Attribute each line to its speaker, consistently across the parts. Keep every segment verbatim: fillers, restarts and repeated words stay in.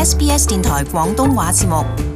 Speaker 1: S B S 電台廣東話節目。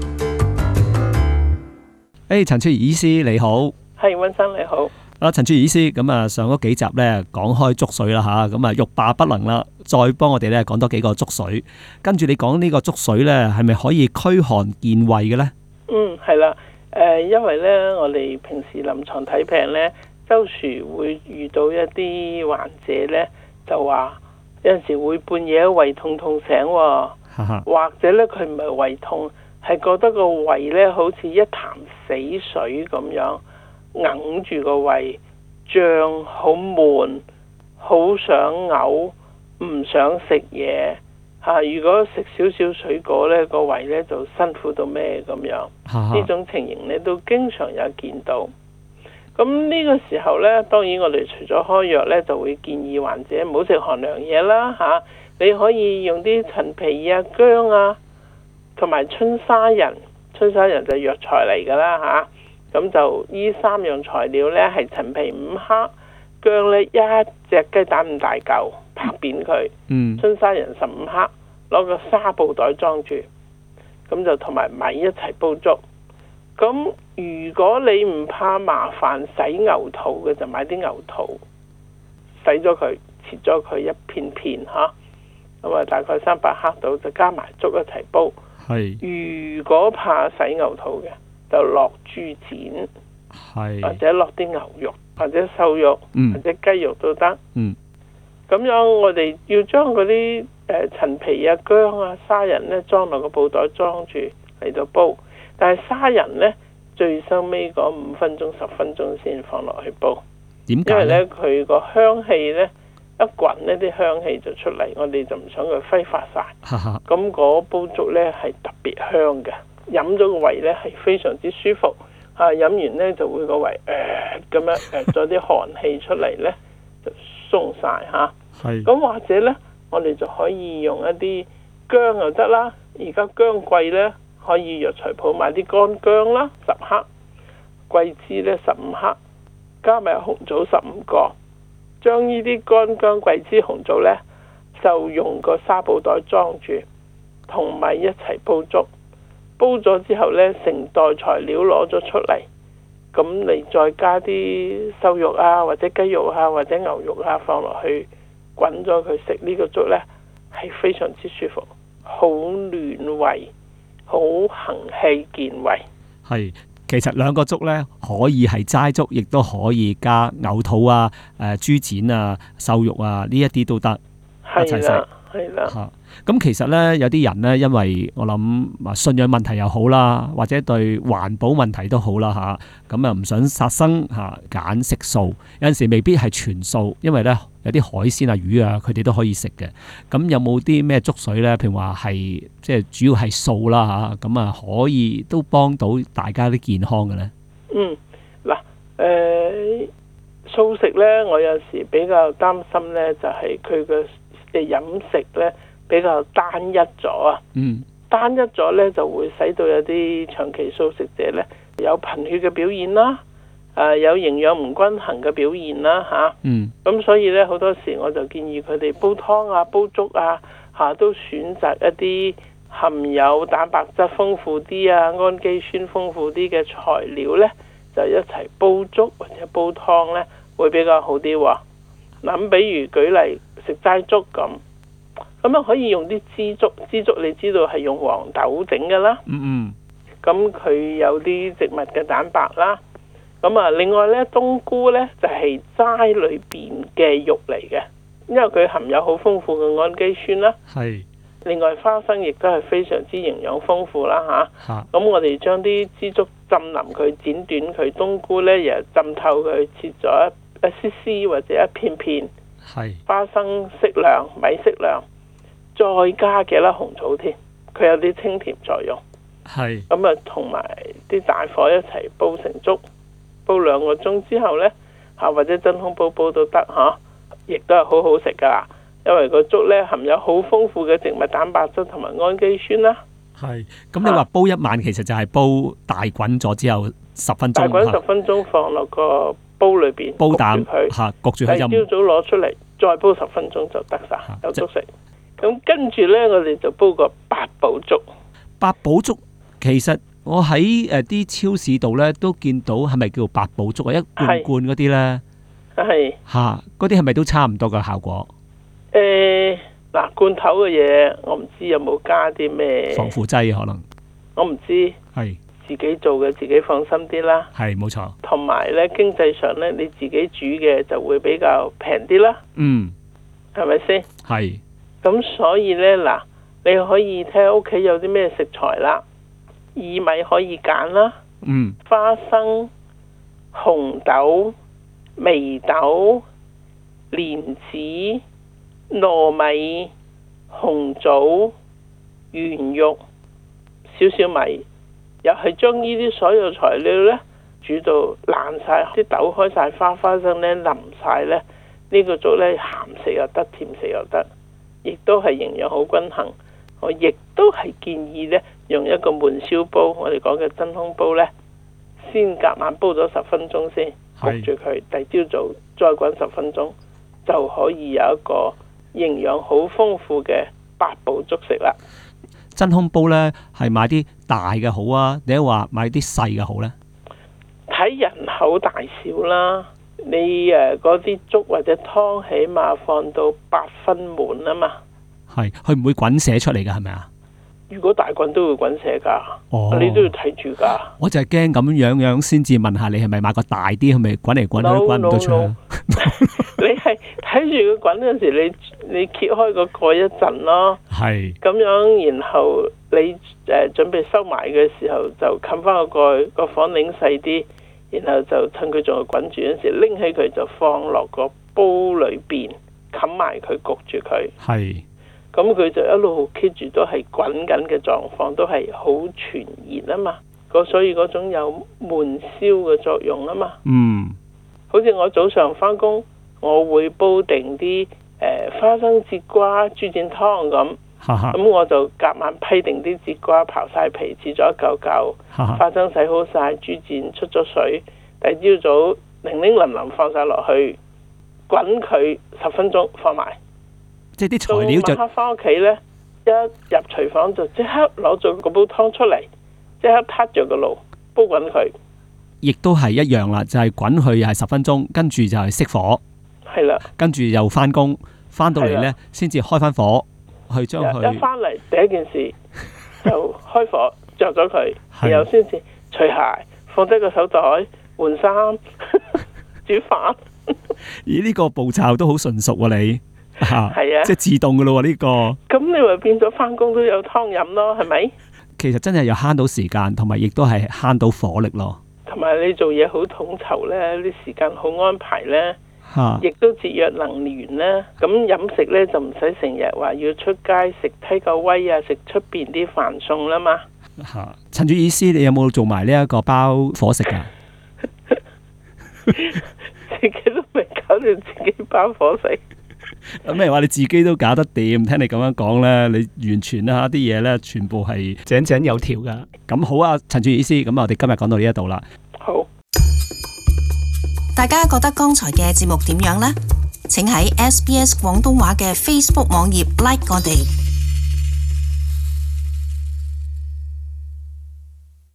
Speaker 2: 誒，陳翠怡醫師你好。
Speaker 3: 係，溫生你好。
Speaker 2: 啊，陳翠怡醫師，咁啊上嗰幾集咧講開粥水啦吓，咁啊欲罷不能啦，再幫我哋咧講多幾個粥水。跟住你講呢個粥水咧，係咪可以驅寒健胃嘅咧？
Speaker 3: 嗯，係啦。誒、呃，因為咧我哋平時臨床睇病咧，周時會遇到一啲患者咧，就話有陣時會半夜胃痛痛醒、哦，或者咧佢唔係胃痛，係覺得個胃咧好似一潭死水咁樣。硬住個胃，脹，好悶，好想嘔，唔想食嘢嚇。如果食少少水果呢，個胃呢就辛苦到咩咁樣。呢種情形呢都經常有見到。咁呢個時候呢，當然我哋除咗開藥呢，就會建議患者唔好食寒涼嘢啦嚇。你可以用啲陳皮啊、薑啊，同埋春沙仁。春沙仁就係藥材嚟㗎啦嚇。咁就呢三樣材料呢，係陳皮五克，薑呢一隻雞蛋咁大嚿，拍扁佢。
Speaker 2: 嗯。
Speaker 3: 春沙仁十五克，攞個紗布袋裝住，咁就同埋米一齊煲粥。咁如果你唔怕麻煩洗牛肚嘅，就買啲牛肚，洗咗佢，切咗佢一片片嚇，咁啊大概三百克到，就加埋粥一齊煲。係。如果怕洗牛肚嘅，就落豬展，或者落啲牛肉，或者瘦肉，嗯、或者雞肉都得。咁、嗯、樣我哋要將嗰啲誒陳皮啊、薑啊、沙仁咧裝落個布袋裝住嚟到煲。但係沙仁咧最收尾嗰五分鐘、十分鐘先放落去煲。點解？因為咧佢個香氣咧一滾呢啲香氣就出嚟，我哋就唔想佢揮發晒。咁嗰煲粥咧係特別香嘅。飲咗個胃咧係非常之舒服，啊飲完咧就會個胃誒咁樣誒咗啲寒氣出嚟咧就鬆晒嚇。係。咁或者咧，我哋就可以用一啲薑又得啦。而家薑貴咧，可以藥材鋪買啲乾薑啦，十克，桂枝咧十五克，加埋紅棗十五個，將呢啲乾薑、桂枝、紅棗咧就用個紗布袋裝住，同埋一齊煲粥。煲咗之後呢，成袋材料攞咗出嚟，咁你再加啲瘦肉啊，或者雞肉啊，或者牛肉啊放落去滾咗佢食呢個粥呢，係非常之舒服，好暖胃，好行氣健胃。係，
Speaker 2: 其實兩個粥呢，可以係齋粥，亦都可以加牛肚啊、誒、呃、豬展啊、瘦肉啊呢一啲都得一齊食。係啦。嚇。咁其實咧，有啲人咧，因為我諗信仰問題又好啦，或者對環保問題都好啦嚇，咁啊唔想殺生嚇，揀食素。有陣時未必係全素，因為咧有啲海鮮啊、魚啊，佢哋都可以食嘅。咁有冇啲咩粥水咧？譬如話係即係主要係素啦嚇，咁啊可以都幫到大家啲健康嘅咧。
Speaker 3: 嗯，嗱，誒素食咧，我有時比較擔心咧，就係佢嘅誒飲食咧。比較單一咗啊，嗯，單一咗咧就會使到有啲長期素食者咧有貧血嘅表現啦，誒、呃、有營養唔均衡嘅表現啦嚇、啊，嗯，咁所以咧好多時我就建議佢哋煲湯啊、煲粥啊嚇、啊、都選擇一啲含有蛋白質豐富啲啊、氨基酸豐富啲嘅材料咧，就一齊煲粥或者煲湯咧會比較好啲喎。嗱，比如舉例食齋粥咁。咁樣可以用啲枝粥，枝粥你知道係用黃豆整嘅啦。嗯嗯。咁佢有啲植物嘅蛋白啦。咁啊，另外咧，冬菇咧就係齋裏邊嘅肉嚟嘅，因為佢含有好豐富嘅氨基酸啦。係。另外花生亦都係非常之營養豐富啦嚇。嚇。咁我哋將啲枝粥浸腍佢，剪短佢，冬菇咧又浸透佢，切咗一一絲絲或者一片片。係。花生適量，米適量。再加幾粒紅棗添，佢有啲清甜作用。係咁啊，同埋啲大火一齊煲成粥，煲兩個鐘之後呢，嚇或者真空煲煲都得嚇，亦都係好好食噶啦。因為個粥呢含有好豐富嘅植物蛋白質同埋氨基酸啦。係咁，你話煲一晚其實就係煲大滾咗之後十分鐘，大滾十分鐘放落個煲裏邊，煲膽佢嚇焗住佢飲。朝早攞出嚟，再煲十分鐘就得晒，有粥食。咁跟住呢，我哋就煲個白八寶粥。
Speaker 2: 八寶粥其實我喺誒啲超市度咧都見到，係咪叫做八寶粥啊？一罐罐嗰啲咧，
Speaker 3: 係
Speaker 2: 嚇嗰啲係咪都差唔多嘅效果？
Speaker 3: 誒嗱，罐頭嘅嘢我唔知有冇加啲咩
Speaker 2: 防腐劑可能，
Speaker 3: 我唔知。
Speaker 2: 係
Speaker 3: 自己做嘅自己放心啲啦。
Speaker 2: 係冇錯。
Speaker 3: 同埋咧經濟上咧，你自己煮嘅就會比較平啲啦。
Speaker 2: 嗯，
Speaker 3: 係咪先？
Speaker 2: 係。
Speaker 3: 咁所以咧嗱，你可以睇下屋企有啲咩食材啦。薏米可以揀啦。
Speaker 2: 嗯。
Speaker 3: 花生、紅豆、眉豆、蓮子、糯米、紅棗、圓肉、少少米。又係將呢啲所有材料呢煮到爛晒，啲豆開晒花，花生呢腍晒呢，呢、這個粥呢鹹食又得，甜食又得，亦都係營養好均衡。我亦都係建議呢，用一個悶燒煲，我哋講嘅真空煲呢，先隔晚煲咗十分鐘先，焗住佢，第朝早再滾十分鐘，就可以有一個營養好豐富嘅八寶粥食啦。
Speaker 2: 真空煲呢係買啲大嘅好啊，定係話買啲細嘅好呢？
Speaker 3: 睇人口大小啦，你誒嗰啲粥或者湯起碼放到八分滿啊嘛。
Speaker 2: 係，佢唔會滾瀉出嚟㗎，係咪啊？如
Speaker 3: 果大滾都會滾瀉㗎，哦、你都要睇住㗎。
Speaker 2: 我就係驚咁樣樣先至問下你係咪買個大啲，係咪滾嚟滾去都滾唔到出去？ no, no, no. 你係睇住佢滾嗰時，你你揭開個蓋一陣咯。係。咁樣，然後你誒、呃、準備收埋嘅時候，就冚翻個蓋，個火擰細啲，然後就趁佢仲係滾住嗰時，拎起佢就放落個煲裏邊，冚埋佢焗住佢。係。咁佢就一路 keep 住都係滾緊嘅狀況，都係好全熱啊嘛。個所以嗰種有悶燒嘅作用啊嘛。嗯。好似我早上翻工，我會煲定啲誒、呃、花生節瓜豬展湯咁，咁我就夾晚批定啲節瓜刨晒皮，切咗一嚿嚿，花生洗好晒，豬展出咗水，第二朝早零零淋淋放晒落去，滾佢十分鐘放埋，即係啲材料就晚黑翻屋企呢，一入廚房就即刻攞咗個煲湯出嚟，即刻撻着個爐煲滾佢。亦都係一樣啦，就係滾佢又係十分鐘，跟住就係熄火，係啦，跟住又翻工，翻到嚟呢，先至開翻火去將佢一翻嚟第一件事就開火着咗佢，然後先至除鞋，放低個手袋，換衫，煮飯。咦？呢個步驟都好純熟喎，你係啊，即係自動噶咯喎呢個。咁你咪變咗翻工都有湯飲咯，係咪？其實真係又慳到時間，同埋亦都係慳到火力咯。同埋你做嘢好統籌呢，啲時間好安排呢，亦都節約能源呢。咁飲食呢，就唔使成日話要出街食梯個威啊，食出邊啲飯餸啦嘛。嚇！陳主醫師，你有冇做埋呢一個包伙食㗎？自己都未搞掂，自己包伙食。咁咩話？你自己都搞得掂？聽你咁樣講呢，你完全啦啲嘢呢，全部係井井有條㗎。咁好啊，陳主醫師，咁我哋今日講到呢一度啦。好。
Speaker 1: 大家覺得剛才嘅節目點樣呢？請喺 S B S 廣東話嘅 Facebook 網頁 like 我哋。